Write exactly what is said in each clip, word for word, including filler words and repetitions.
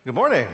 Good morning.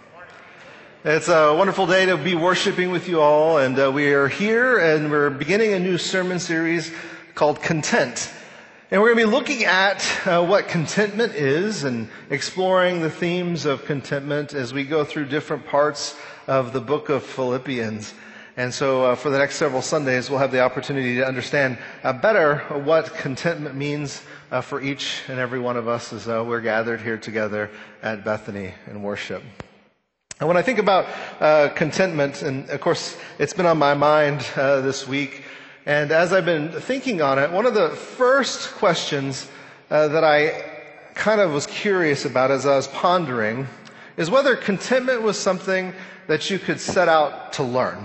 It's a wonderful day to be worshiping with you all, and uh, we are here and we're beginning a new sermon series called Content. And we're going to be looking at uh, what contentment is and exploring the themes of contentment as we go through different parts of the book of Philippians. And so uh, for the next several Sundays, we'll have the opportunity to understand uh, better what contentment means uh, for each and every one of us as uh, we're gathered here together at Bethany in worship. And when I think about uh, contentment, and of course it's been on my mind uh, this week, and as I've been thinking on it, one of the first questions uh, that I kind of was curious about as I was pondering is whether contentment was something that you could set out to learn.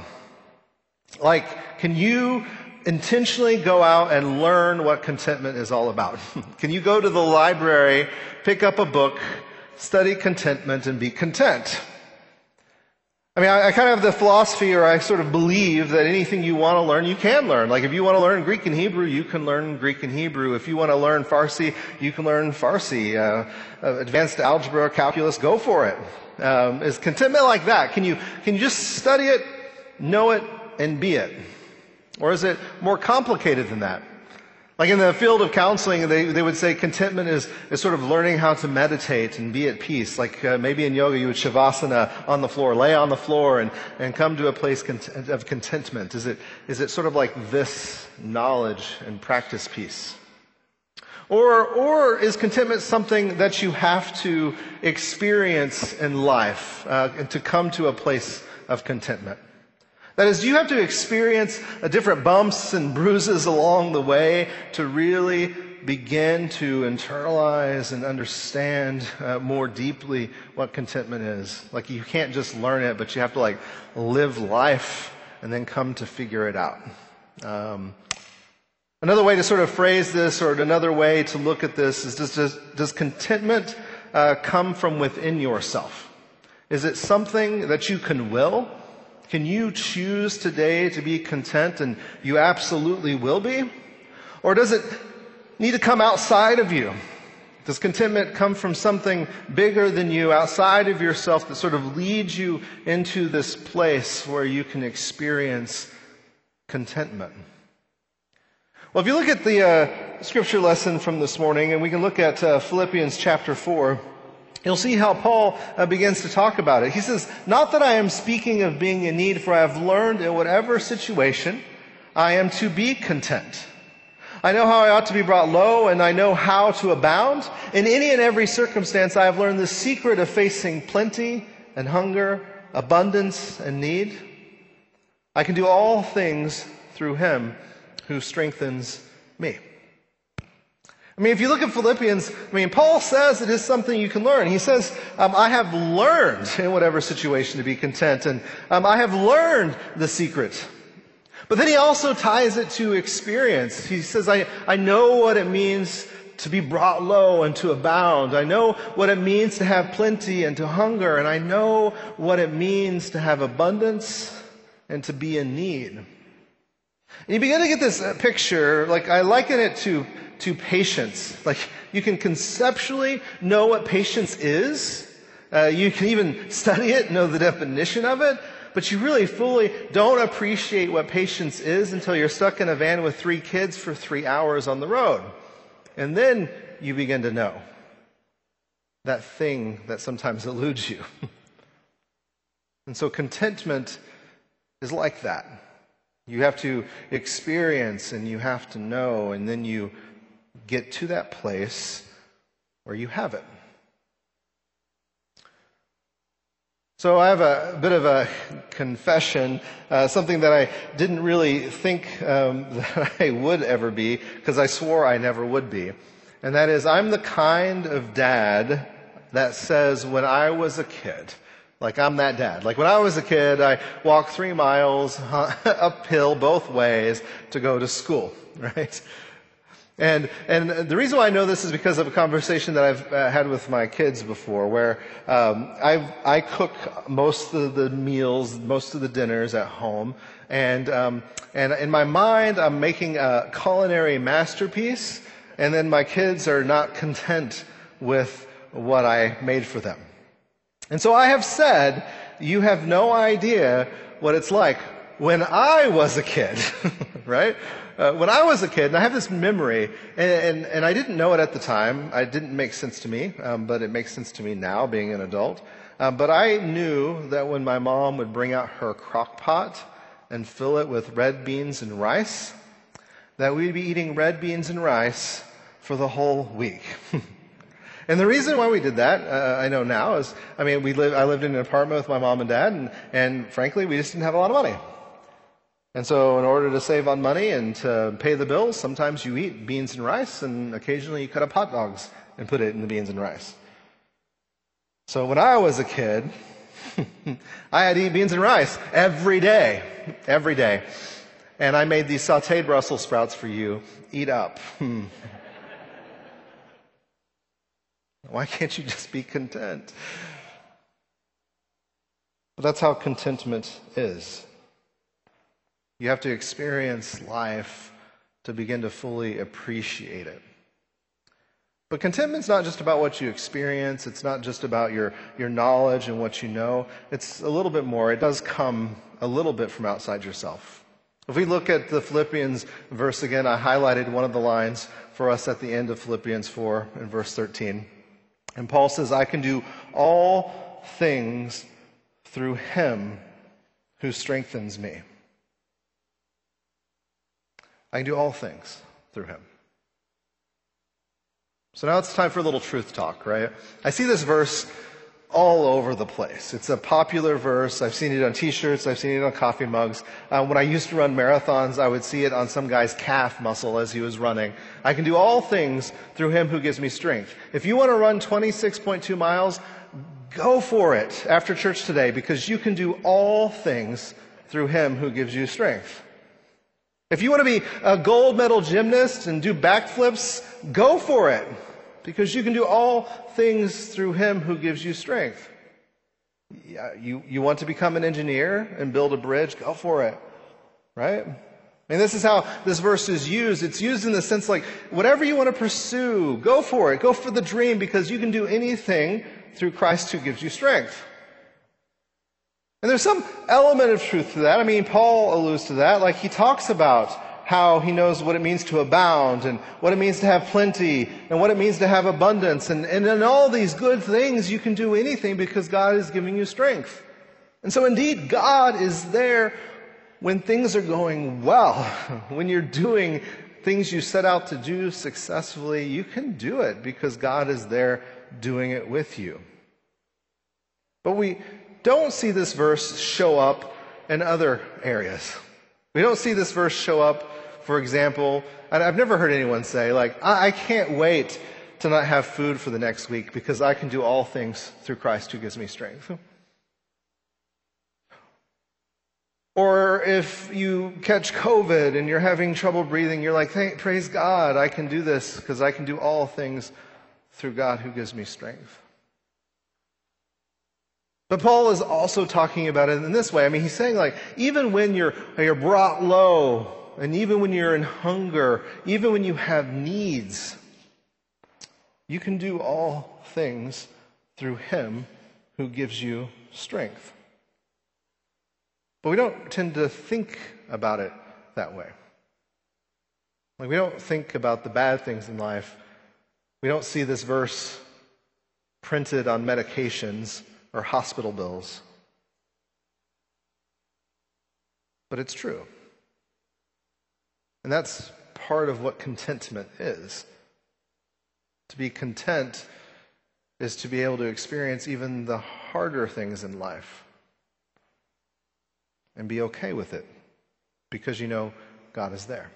Like, can you intentionally go out and learn what contentment is all about? Can you go to the library, pick up a book, study contentment, and be content? I mean, I, I kind of have the philosophy, or I sort of believe that anything you want to learn, you can learn. Like, if you want to learn Greek and Hebrew, you can learn Greek and Hebrew. If you want to learn Farsi, you can learn Farsi. Uh, uh, advanced algebra, calculus, go for it. Um, is contentment like that? Can you can you just study it, know it, and be it? Or is it more complicated than that? Like in the field of counseling, they, they would say contentment is, is sort of learning how to meditate and be at peace. Like uh, maybe in yoga you would shavasana on the floor, lay on the floor and, and come to a place cont- of contentment. Is it, is it sort of like this knowledge and practice piece? Or, or is contentment something that you have to experience in life uh, and to come to a place of contentment? That is, you have to experience uh, different bumps and bruises along the way to really begin to internalize and understand uh, more deeply what contentment is. Like, you can't just learn it, but you have to like live life and then come to figure it out. Um, another way to sort of phrase this, or another way to look at this, is does, does, does contentment uh, come from within yourself? Is it something that you can will? Can you choose today to be content, and you absolutely will be? Or does it need to come outside of you? Does contentment come from something bigger than you, outside of yourself, that sort of leads you into this place where you can experience contentment? Well, if you look at the uh, scripture lesson from this morning, and we can look at uh, Philippians chapter four, you'll see how Paul uh, begins to talk about it. He says, "Not that I am speaking of being in need, for I have learned in whatever situation I am to be content. I know how I ought to be brought low, and I know how to abound. In any and every circumstance I have learned the secret of facing plenty and hunger, abundance and need. I can do all things through Him who strengthens me." I mean, if you look at Philippians, I mean, Paul says it is something you can learn. He says, um, I have learned in whatever situation to be content, and um, I have learned the secret. But then he also ties it to experience. He says, I, I know what it means to be brought low and to abound. I know what it means to have plenty and to hunger, and I know what it means to have abundance and to be in need. And you begin to get this uh, picture, like I liken it to to patience. Like, you can conceptually know what patience is. Uh, you can even study it, know the definition of it, but you really fully don't appreciate what patience is until you're stuck in a van with three kids for three hours on the road. And then you begin to know that thing that sometimes eludes you. And so contentment is like that. You have to experience and you have to know, and then you get to that place where you have it. So I have a bit of a confession, uh, something that I didn't really think um, that I would ever be, because I swore I never would be. And that is, I'm the kind of dad that says, when I was a kid, like I'm that dad. Like when I was a kid, I walked three miles uphill both ways to go to school, right? And and the reason why I know this is because of a conversation that I've uh, had with my kids before, where um, I I cook most of the meals, most of the dinners at home, and um, and in my mind I'm making a culinary masterpiece, and then my kids are not content with what I made for them. And so I have said, you have no idea what it's like when I was a kid, right? Uh, when I was a kid, and I have this memory, and, and, and I didn't know it at the time. It didn't make sense to me, um, but it makes sense to me now, being an adult. Uh, but I knew that when my mom would bring out her crock pot and fill it with red beans and rice, that we'd be eating red beans and rice for the whole week. And the reason why we did that, uh, I know now, is, I mean, we live, I lived in an apartment with my mom and dad, and, and frankly, we just didn't have a lot of money. And so in order to save on money and to pay the bills, sometimes you eat beans and rice, and occasionally you cut up hot dogs and put it in the beans and rice. So when I was a kid, I had to eat beans and rice every day, every day. And I made these sauteed Brussels sprouts for you. Eat up. Hmm. Why can't you just be content? But that's how contentment is. You have to experience life to begin to fully appreciate it. But contentment's not just about what you experience. It's not just about your, your knowledge and what you know. It's a little bit more. It does come a little bit from outside yourself. If we look at the Philippians verse again, I highlighted one of the lines for us at the end of Philippians four in verse thirteen. And Paul says, I can do all things through him who strengthens me. I can do all things through him. So now it's time for a little truth talk, right? I see this verse all over the place. It's a popular verse. I've seen it on t-shirts. I've seen it on coffee mugs. Uh, when I used to run marathons, I would see it on some guy's calf muscle as he was running. I can do all things through him who gives me strength. If you want to run twenty-six point two miles, go for it after church today, because you can do all things through him who gives you strength. If you want to be a gold medal gymnast and do backflips, go for it, because you can do all things through him who gives you strength. Yeah, you, you want to become an engineer and build a bridge, go for it, right? And this is how this verse is used. It's used in the sense like, whatever you want to pursue, go for it. Go for the dream, because you can do anything through Christ who gives you strength. And there's some element of truth to that. I mean, Paul alludes to that. Like, he talks about how he knows what it means to abound, and what it means to have plenty, and what it means to have abundance. And, and in all these good things, you can do anything because God is giving you strength. And so indeed, God is there when things are going well. When you're doing things you set out to do successfully, you can do it because God is there doing it with you. But we don't see this verse show up in other areas. We don't see this verse show up, for example, and I've never heard anyone say, like, I, I can't wait to not have food for the next week because I can do all things through Christ who gives me strength. Or if you catch COVID and you're having trouble breathing, you're like, hey, praise God, I can do this because I can do all things through God who gives me strength. But Paul is also talking about it in this way. I mean, he's saying, like, even when you're, you're brought low, and even when you're in hunger, even when you have needs, you can do all things through him who gives you strength. But we don't tend to think about it that way. Like, we don't think about the bad things in life. We don't see this verse printed on medications or hospital bills. But it's true. And that's part of what contentment is. To be content is to be able to experience even the harder things in life and be okay with it because you know God is there.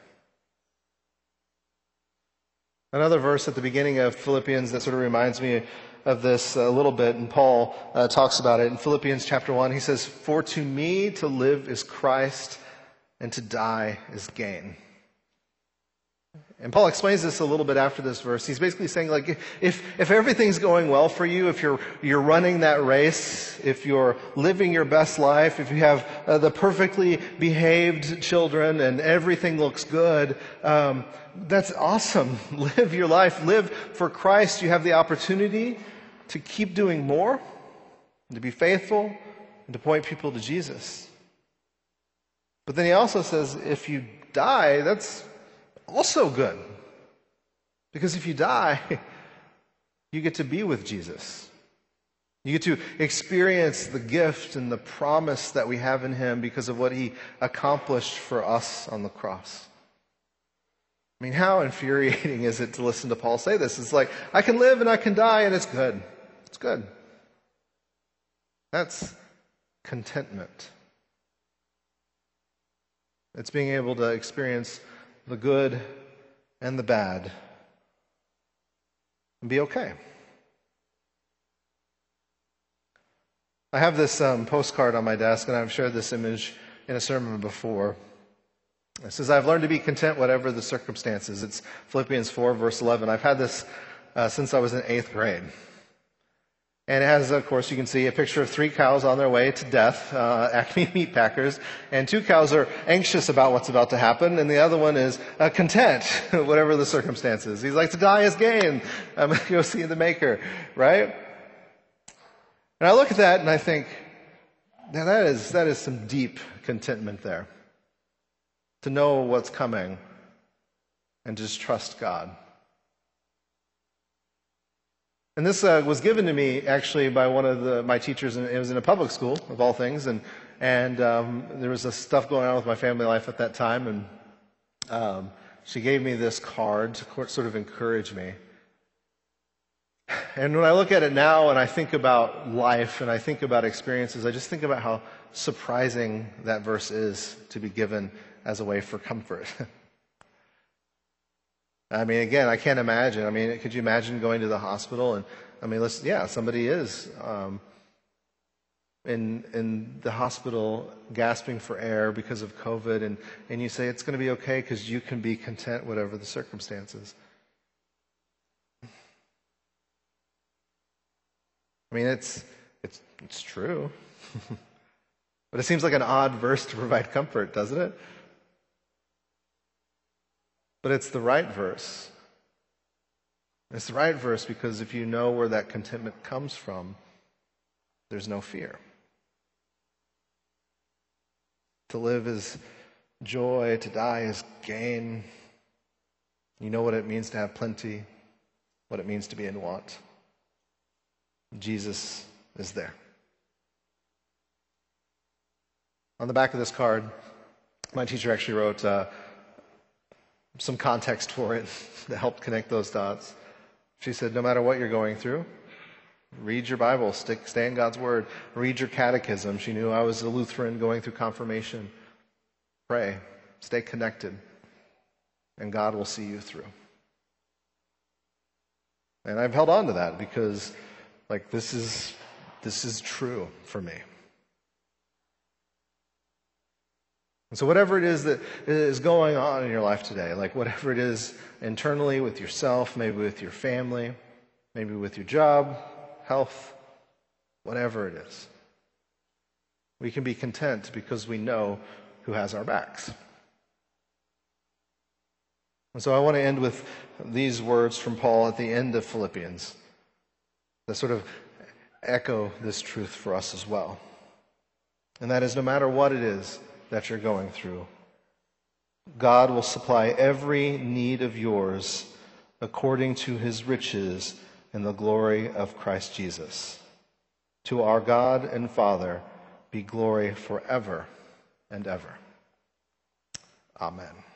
Another verse at the beginning of Philippians that sort of reminds me of this a little bit, and Paul uh, talks about it in Philippians chapter one. He says, "For to me to live is Christ, and to die is gain." And Paul explains this a little bit after this verse. He's basically saying, like, if if everything's going well for you, if you're you're running that race, if you're living your best life, if you have uh, the perfectly behaved children and everything looks good, um, that's awesome. Live your life. Live for Christ. You have the opportunity to keep doing more. and to be faithful, and to point people to Jesus. But then he also says, if you die, that's also good. Because if you die, you get to be with Jesus. You get to experience the gift and the promise that we have in him because of what he accomplished for us on the cross. I mean, how infuriating is it to listen to Paul say this? It's like, I can live and I can die and it's good. It's good. That's contentment. It's being able to experience the good and the bad and be okay. I have this um, postcard on my desk, and I've shared this image in a sermon before. It says, I've learned to be content whatever the circumstances. It's Philippians four, verse eleven. I've had this uh, since I was in eighth grade. And it has, of course, you can see a picture of three cows on their way to death, uh, Acme meat packers. And two cows are anxious about what's about to happen, and the other one is uh, content, whatever the circumstances. He's like, to die is gain. I'm going to go see the Maker, right? And I look at that and I think, now that is, that is some deep contentment there. To know what's coming and just trust God. And this uh, was given to me actually by one of the, my teachers, and it was in a public school of all things, and and um, there was this stuff going on with my family life at that time, and um, she gave me this card to sort of encourage me. And when I look at it now and I think about life and I think about experiences, I just think about how surprising that verse is to be given as a way for comfort. I mean, again, I can't imagine. I mean, could you imagine going to the hospital and, I mean, let's, yeah, somebody is um, in in the hospital gasping for air because of COVID, and, and you say it's going to be okay because you can be content whatever the circumstances. I mean, it's it's it's true. But it seems like an odd verse to provide comfort, doesn't it? But it's the right verse. It's the right verse because if you know where that contentment comes from, there's no fear. To live is joy, to die is gain. You know what it means to have plenty, what it means to be in want. Jesus is there. On the back of this card, my teacher actually wrote uh, some context for it that helped connect those dots. She said, no matter what you're going through, read your Bible, stick, stay in God's Word, read your catechism. She knew I was a Lutheran going through confirmation. Pray, stay connected, and God will see you through. And I've held on to that because, like, this is this is true for me. And so whatever it is that is going on in your life today, like whatever it is internally with yourself, maybe with your family, maybe with your job, health, whatever it is, we can be content because we know who has our backs. And so I want to end with these words from Paul at the end of Philippians that sort of echo this truth for us as well. And that is, no matter what it is that you're going through, God will supply every need of yours according to his riches in the glory of Christ Jesus. To our God and Father be glory forever and ever. Amen.